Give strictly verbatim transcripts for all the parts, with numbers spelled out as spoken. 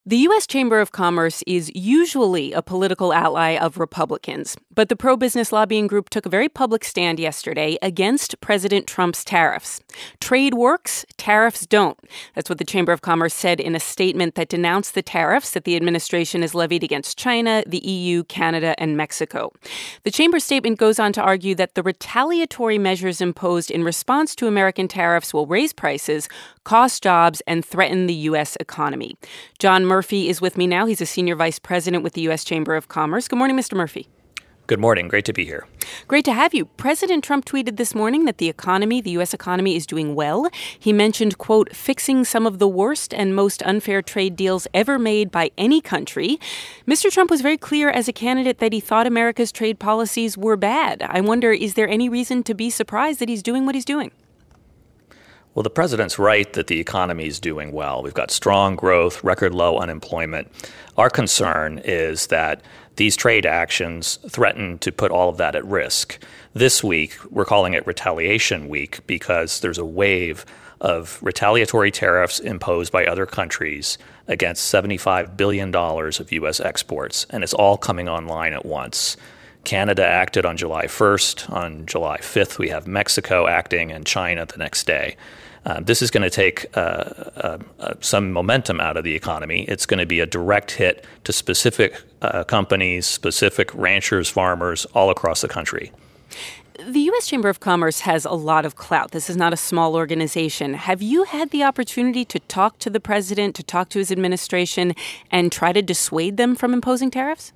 The U S. Chamber of Commerce is usually a political ally of Republicans, but the pro-business lobbying group took a very public stand yesterday against President Trump's tariffs. Trade works, tariffs don't. That's what the Chamber of Commerce said in a statement that denounced the tariffs that the administration has levied against China, the E U, Canada, and Mexico. The Chamber's statement goes on to argue that the retaliatory measures imposed in response to American tariffs will raise prices, cost jobs, and threaten the U S economy. John Murphy is with me now. He's a senior vice president with the U S. Chamber of Commerce. Good morning, Mister Murphy. Good morning. Great to be here. Great to have you. President Trump tweeted this morning that the economy, the U S economy, is doing well. He mentioned, quote, fixing some of the worst and most unfair trade deals ever made by any country. Mister Trump was very clear as a candidate that he thought America's trade policies were bad. I wonder, is there any reason to be surprised that he's doing what he's doing? Well, the president's right that the economy is doing well. We've got strong growth, record low unemployment. Our concern is that these trade actions threaten to put all of that at risk. This week, we're calling it Retaliation Week because there's a wave of retaliatory tariffs imposed by other countries against seventy-five billion dollars of U S exports, and it's all coming online at once. Canada acted on July first. On July fifth, we have Mexico acting and China the next day. Uh, this is going to take uh, uh, uh, some momentum out of the economy. It's going to be a direct hit to specific uh, companies, specific ranchers, farmers all across the country. The U S. Chamber of Commerce has a lot of clout. This is not a small organization. Have you had the opportunity to talk to the president, to talk to his administration, and try to dissuade them from imposing tariffs?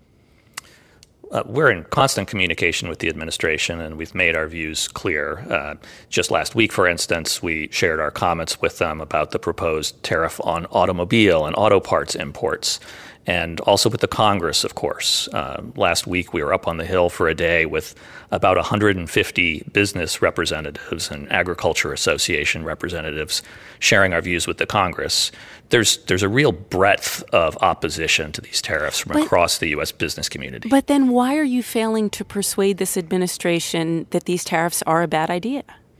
Uh, we're in constant communication with the administration, and we've made our views clear. Uh, just last week, for instance, we shared our comments with them about the proposed tariff on automobile and auto parts imports, and also with the Congress, of course. Uh, last week, we were up on the Hill for a day with about one hundred fifty business representatives and agriculture association representatives sharing our views with the Congress. There's there's a real breadth of opposition to these tariffs from but, across the U S business community. But then why are you failing to persuade this administration that these tariffs are a bad idea?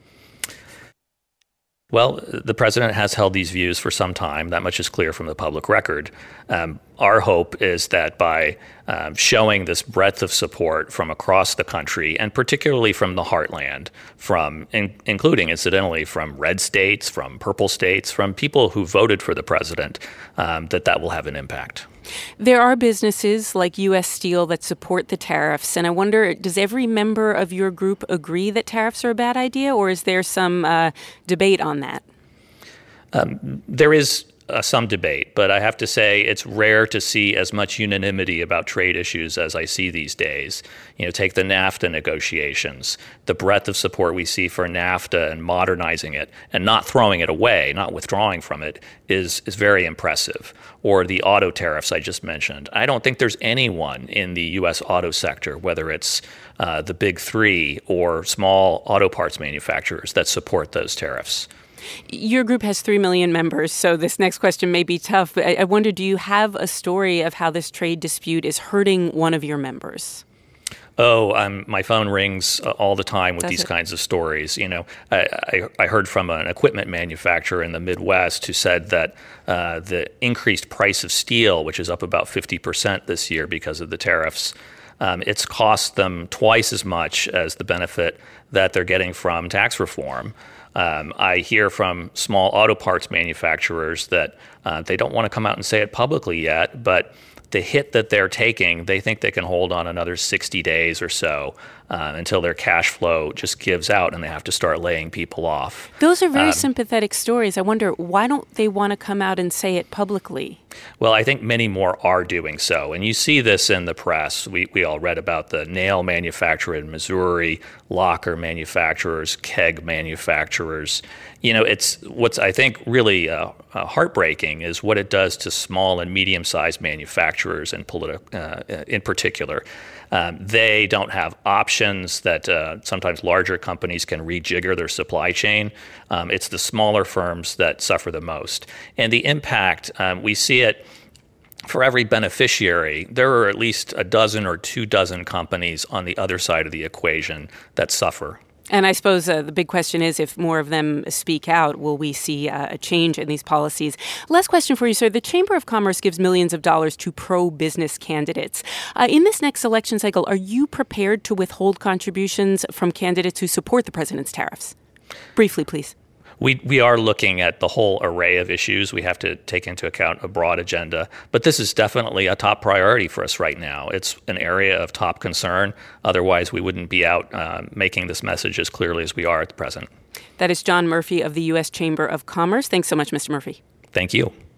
Well, the president has held these views for some time. That much is clear from the public record. Um, our hope is that by um, showing this breadth of support from across the country, and particularly from the heartland, from in, including, incidentally, from red states, from purple states, from people who voted for the president, um, that that will have an impact. There are businesses like U S. Steel that support the tariffs, and I wonder, does every member of your group agree that tariffs are a bad idea, or is there some uh, debate on that? Um, there is uh, some debate, but I have to say it's rare to see as much unanimity about trade issues as I see these days. You know, take the NAFTA negotiations, the breadth of support we see for NAFTA and modernizing it and not throwing it away, not withdrawing from it, is is very impressive. Or the auto tariffs I just mentioned. I don't think there's anyone in the U S auto sector, whether it's uh, the big three or small auto parts manufacturers, that support those tariffs. Your group has three million members, so this next question may be tough. But I, I wonder, do you have a story of how this trade dispute is hurting one of your members? Oh, um, my phone rings uh, all the time with Does these it? kinds of stories. You know, I, I, I heard from an equipment manufacturer in the Midwest who said that uh, the increased price of steel, which is up about fifty percent this year because of the tariffs, um, it's cost them twice as much as the benefit that they're getting from tax reform. Um, I hear from small auto parts manufacturers that uh, they don't want to come out and say it publicly yet, but the hit that they're taking, they think they can hold on another sixty days or so uh, until their cash flow just gives out and they have to start laying people off. Those are very um, sympathetic stories. I wonder, why don't they want to come out and say it publicly? Well, I think many more are doing so. And you see this in the press. We we all read about the nail manufacturer in Missouri, locker manufacturers, keg manufacturers. You know, it's what's I think really uh, uh, heartbreaking is what it does to small and medium-sized manufacturers in, politi- uh, in particular. Um, they don't have options that uh, sometimes larger companies can rejigger their supply chain. Um, it's the smaller firms that suffer the most. And the impact, um, we see it for every beneficiary. There are at least a dozen or two dozen companies on the other side of the equation that suffer. And I suppose uh, the big question is, if more of them speak out, will we see uh, a change in these policies? Last question for you, sir. The Chamber of Commerce gives millions of dollars to pro-business candidates. Uh, in this next election cycle, are you prepared to withhold contributions from candidates who support the president's tariffs? Briefly, please. We we are looking at the whole array of issues. We have to take into account a broad agenda. But this is definitely a top priority for us right now. It's an area of top concern. Otherwise, we wouldn't be out uh, making this message as clearly as we are at the present. That is John Murphy of the U S Chamber of Commerce. Thanks so much, Mister Murphy. Thank you.